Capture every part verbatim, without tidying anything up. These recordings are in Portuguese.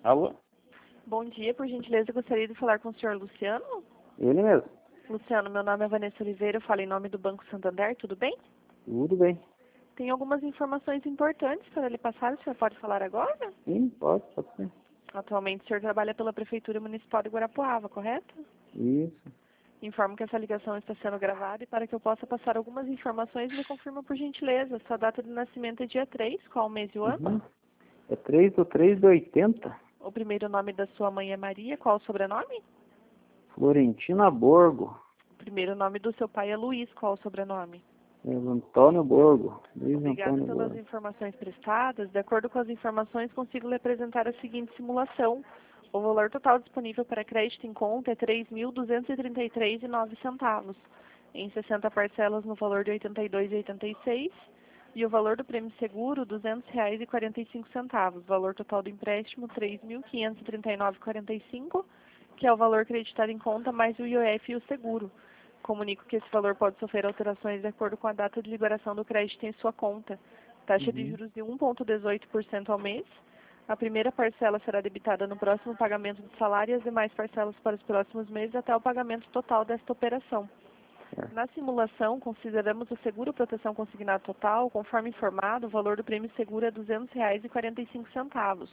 Alô? Bom dia, por gentileza, gostaria de falar com o senhor Luciano. Ele mesmo. Luciano, meu nome é Vanessa Oliveira, eu falo em nome do Banco Santander, tudo bem? Tudo bem. Tem algumas informações importantes para lhe passar, o senhor pode falar agora? Sim, pode, pode ser. Atualmente o senhor trabalha pela Prefeitura Municipal de Guarapuava, correto? Isso. Informo que essa ligação está sendo gravada e para que eu possa passar algumas informações, me confirma por gentileza. Sua data de nascimento é dia três, qual o mês e o ano? Uhum. É três do três de oitenta. O primeiro nome da sua mãe é Maria, qual o sobrenome? Florentina Borgo. O primeiro nome do seu pai é Luiz, qual o sobrenome? É Antônio Borgo. Luiz Obrigada Antônio pelas Borgo. informações prestadas. De acordo com as informações, consigo lhe apresentar a seguinte simulação. O valor total disponível para crédito em conta é três mil duzentos e trinta e três reais e nove centavos, em sessenta parcelas no valor de oitenta e dois reais e oitenta e seis centavos, e o valor do prêmio seguro, duzentos reais e quarenta e cinco centavos. Valor total do empréstimo, três mil quinhentos e trinta e nove reais e quarenta e cinco centavos, que é o valor creditado em conta mais o I O F e o seguro. Comunico que esse valor pode sofrer alterações de acordo com a data de liberação do crédito em sua conta. Taxa de Uhum. juros de um vírgula dezoito por cento ao mês. A primeira parcela será debitada no próximo pagamento de salário e as demais parcelas para os próximos meses até o pagamento total desta operação. Certo. Na simulação, consideramos o seguro proteção consignado total. Conforme informado, o valor do prêmio seguro é duzentos reais e quarenta e cinco centavos.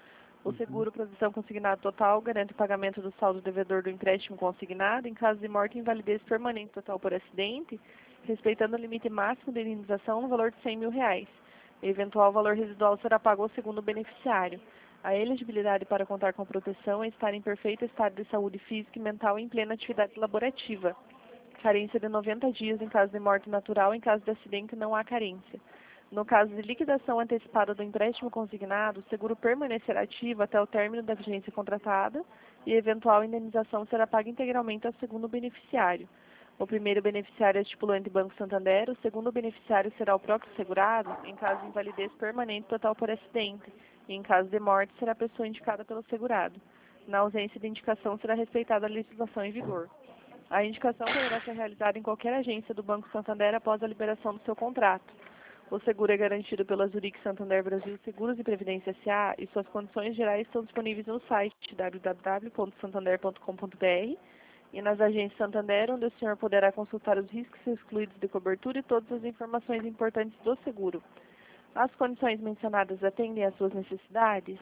O seguro proteção consignado total garante o pagamento do saldo devedor do empréstimo consignado em caso de morte e invalidez permanente total por acidente, respeitando o limite máximo de indenização no valor de cem mil reais. O eventual valor residual será pago ao segundo beneficiário. A elegibilidade para contar com proteção é estar em perfeito estado de saúde física e mental e em plena atividade laborativa. Carência de noventa dias em caso de morte natural, em caso de acidente não há carência. No caso de liquidação antecipada do empréstimo consignado, o seguro permanecerá ativo até o término da vigência contratada e a eventual indenização será paga integralmente ao segundo beneficiário. O primeiro beneficiário é estipulante Banco Santander, o segundo beneficiário será o próprio segurado, em caso de invalidez permanente total por acidente, e em caso de morte será a pessoa indicada pelo segurado. Na ausência de indicação será respeitada a legislação em vigor. A indicação poderá ser realizada em qualquer agência do Banco Santander após a liberação do seu contrato. O seguro é garantido pela Zurich Santander Brasil Seguros e Previdência S A e suas condições gerais estão disponíveis no site w w w ponto santander ponto com ponto b r e nas agências Santander, onde o senhor poderá consultar os riscos excluídos de cobertura e todas as informações importantes do seguro. As condições mencionadas atendem às suas necessidades?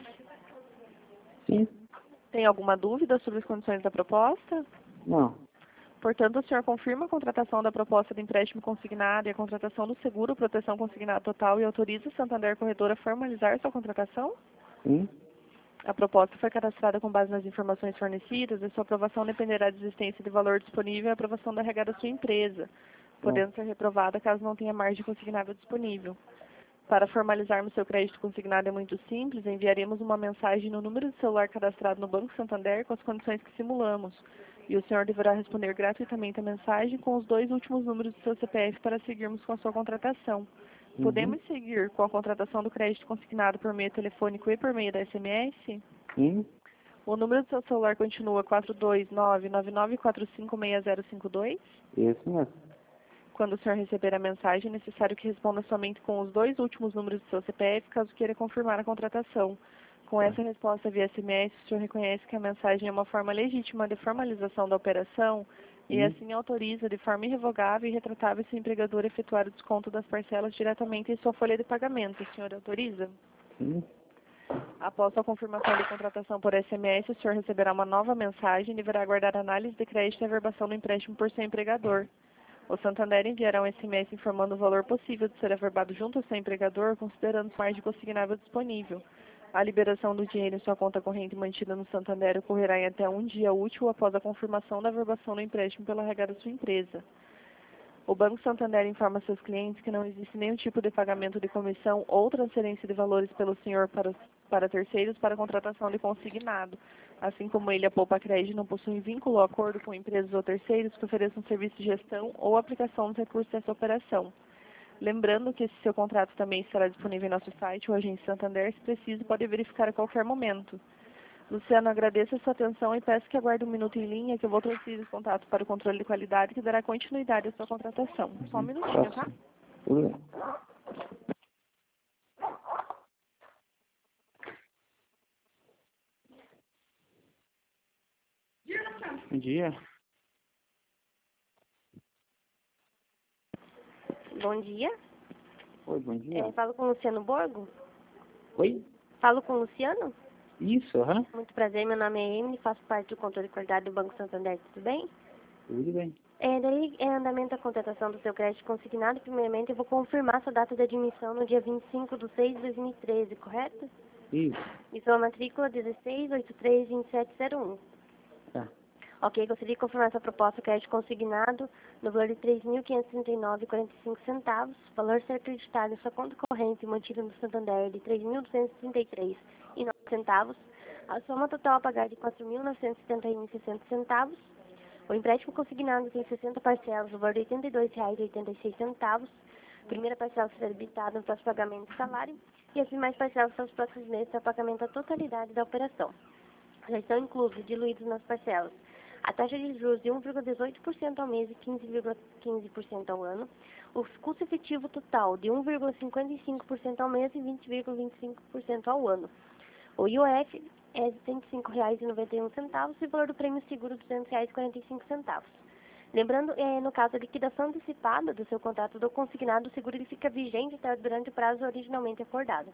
Sim. Tem alguma dúvida sobre as condições da proposta? Não. Portanto, o senhor confirma a contratação da proposta de empréstimo consignado e a contratação do seguro proteção consignado total e autoriza a Santander Corretora a formalizar sua contratação? Sim. A proposta foi cadastrada com base nas informações fornecidas e sua aprovação dependerá da existência de valor disponível e a aprovação da regra da sua empresa, podendo ser reprovada caso não tenha margem consignável disponível. Para formalizarmos seu crédito consignado é muito simples, enviaremos uma mensagem no número de celular cadastrado no Banco Santander com as condições que simulamos. E o senhor deverá responder gratuitamente a mensagem com os dois últimos números do seu C P F para seguirmos com a sua contratação. Uhum. Podemos seguir com a contratação do crédito consignado por meio telefônico e por meio da S M S? Sim. O número do seu celular continua quatro dois nove, nove nove quatro cinco, seis zero cinco dois? Esse mesmo. Quando o senhor receber a mensagem, é necessário que responda somente com os dois últimos números do seu C P F, caso queira confirmar a contratação. Com essa resposta via S M S, o senhor reconhece que a mensagem é uma forma legítima de formalização da operação e Sim. assim autoriza de forma irrevogável e retratável seu empregador a efetuar o desconto das parcelas diretamente em sua folha de pagamento. O senhor autoriza? Sim. Após a confirmação de contratação por S M S, o senhor receberá uma nova mensagem e deverá aguardar análise de crédito e averbação do empréstimo por seu empregador. O Santander enviará um S M S informando o valor possível de ser averbado junto ao seu empregador, considerando o margem consignável disponível. A liberação do dinheiro em sua conta corrente mantida no Santander ocorrerá em até um dia útil após a confirmação da averbação do empréstimo pela regra da sua empresa. O Banco Santander informa seus clientes que não existe nenhum tipo de pagamento de comissão ou transferência de valores pelo senhor para, para terceiros para contratação de consignado. Assim como ele, a Poupa Crédito não possui vínculo ou acordo com empresas ou terceiros que ofereçam serviço de gestão ou aplicação dos recursos dessa operação. Lembrando que esse seu contrato também estará disponível em nosso site, o Agente Santander, se preciso, pode verificar a qualquer momento. Luciano, agradeço a sua atenção e peço que aguarde um minuto em linha, que eu vou transferir os contatos para o controle de qualidade, que dará continuidade à sua contratação. Só um minutinho, tá? Tudo bem. Bom dia. Bom dia. Oi, bom dia. É, falo com o Luciano Borgo? Oi? Falo com o Luciano? Isso, aham. Muito prazer, meu nome é Emily, faço parte do controle de qualidade do Banco Santander, tudo bem? Tudo bem. É, daí é andamento da contratação do seu crédito consignado. Primeiramente, eu vou confirmar sua data de admissão no dia vinte e cinco de seis de dois mil e treze, correto? Isso. E sua matrícula dezesseis oitenta e três vinte e sete zero um. Tá. Ok, gostaria de confirmar essa proposta crédito consignado no valor de três mil quinhentos e trinta e nove reais e quarenta e cinco centavos, valor a ser acreditado em sua conta corrente mantida no Santander de três mil duzentos e trinta e três reais e nove centavos, a soma total a pagar de quatro mil novecentos e setenta e um reais e sessenta centavos. O empréstimo consignado tem sessenta parcelas, no valor de oitenta e dois reais e oitenta e seis centavos. Primeira parcela será debitada no próximo pagamento de salário e as demais parcelas são os próximos meses para o pagamento da totalidade da operação. Já estão inclusos, diluídos nas parcelas, a taxa de juros de um vírgula dezoito por cento ao mês e quinze vírgula quinze por cento ao ano, o custo efetivo total de um vírgula cinquenta e cinco por cento ao mês e vinte vírgula vinte e cinco por cento ao ano. O I O F é de cento e cinco reais e noventa e um centavos e o valor do prêmio seguro duzentos reais e quarenta e cinco centavos. Lembrando, é, no caso da liquidação antecipada do seu contrato do consignado, o seguro ele fica vigente até durante o prazo originalmente acordado.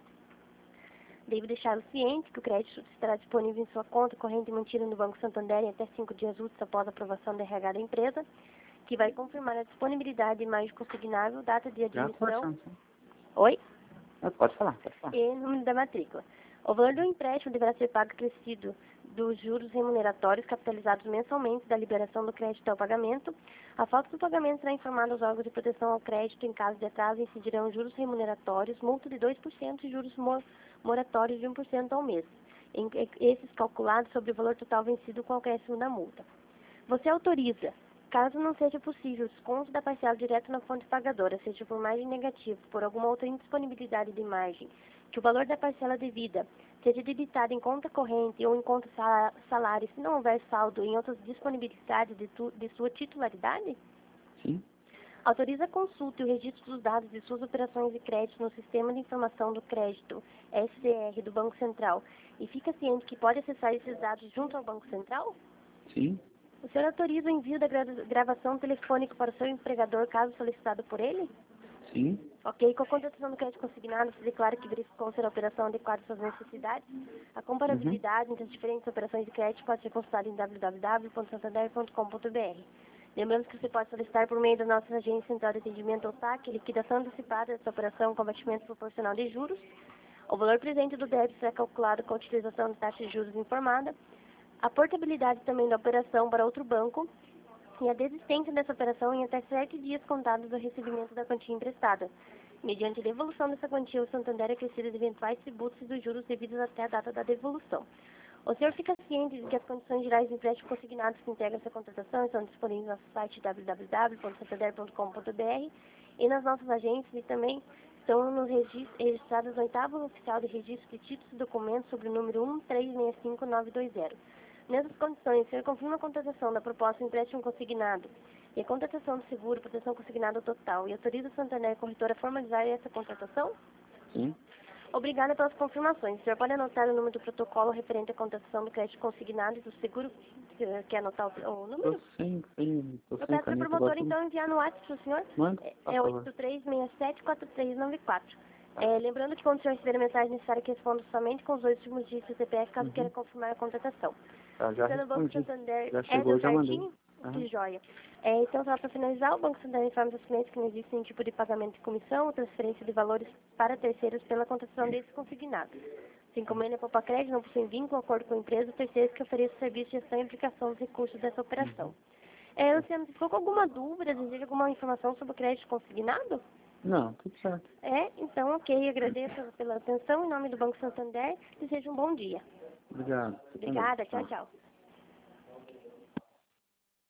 Devo deixá-lo ciente que o crédito estará disponível em sua conta corrente mantida no Banco Santander em até cinco dias úteis após a aprovação da R H da empresa, que vai confirmar a disponibilidade de imagem consignável, data de Já admissão. conversamos. sim. Oi? Ah, Pode falar, pode falar. E número da matrícula. O valor do empréstimo deverá ser pago acrescido dos juros remuneratórios capitalizados mensalmente da liberação do crédito ao pagamento. A falta do pagamento será informada aos órgãos de proteção ao crédito. Em caso de atraso, incidirão juros remuneratórios, multa de dois por cento e juros mo moratórios de um por cento ao mês, em, esses calculados sobre o valor total vencido com o acréscimo da multa. Você autoriza, caso não seja possível, o desconto da parcela direto na fonte pagadora, seja por margem negativa, por alguma outra indisponibilidade de margem, que o valor da parcela devida seja debitado em conta corrente ou em conta salário, se não houver saldo em outras disponibilidades de, tu, de sua titularidade? Sim. Autoriza a consulta e o registro dos dados de suas operações de crédito no Sistema de Informação do Crédito, S D R, do Banco Central, e fica ciente que pode acessar esses dados junto ao Banco Central? Sim. O senhor autoriza o envio da gra gravação telefônica para o seu empregador, caso solicitado por ele? Sim. Ok, com a contratação do crédito consignado, se declara que verificou ser a operação adequada às suas necessidades. A comparabilidade uhum. entre as diferentes operações de crédito pode ser consultada em w w w ponto santander ponto com ponto b r. Lembrando que você pode solicitar por meio da nossa agência central de atendimento ou S A C, liquidação antecipada dessa operação com abatimento proporcional de juros. O valor presente do débito será calculado com a utilização de taxa de juros informada. A portabilidade também da operação para outro banco e a desistência dessa operação em até sete dias contados do recebimento da quantia emprestada. Mediante a devolução dessa quantia, o Santander é acrescido de eventuais tributos e dos juros devidos até a data da devolução. O senhor fica ciente de que as condições gerais de empréstimo consignados que integram essa contratação estão disponíveis no nosso site w w w ponto santander ponto com ponto b r e nas nossas agências e também estão nos registrados no oitavo oficial de registro de títulos e documentos sobre o número um três seis cinco nove dois zero. Nessas condições, o senhor confirma a contratação da proposta de empréstimo consignado e a contratação do seguro, proteção consignada total, e autoriza o Santander Corretora a formalizar essa contratação? Sim. Obrigada pelas confirmações. O senhor pode anotar o número do protocolo referente à contratação do crédito consignado e do seguro? Quer anotar o, o número? Tô sem, sem, tô Eu sem peço ao caneta, promotor, agora então, enviar no WhatsApp para o senhor. Manda, É, por é favor. oito três seis sete quatro três nove quatro. É, lembrando que quando o senhor receber a mensagem necessária que responda somente com os dois últimos dígitos do C P F, caso Uhum. queira confirmar a contratação. Tá, já Você no Banco respondi. Santander Já é chegou, deu já mandei. certinho? Aham. Que joia. É, então, só para finalizar, o Banco Santander informa aos clientes que não existe nenhum tipo de pagamento de comissão ou transferência de valores para terceiros pela contratação desses consignados. Assim como ele é poupa crédito, não possui vínculo, acordo com a empresa ou terceiros que ofereçam serviço de gestão e aplicação dos recursos dessa operação. Uhum. É, Luciano, você ficou com alguma dúvida, deseja alguma informação sobre o crédito consignado? Não, tudo certo. É, então, ok, agradeço pela atenção. Em nome do Banco Santander, desejo um bom dia. Obrigado. Você também. Obrigada, tchau, Tchau. tchau.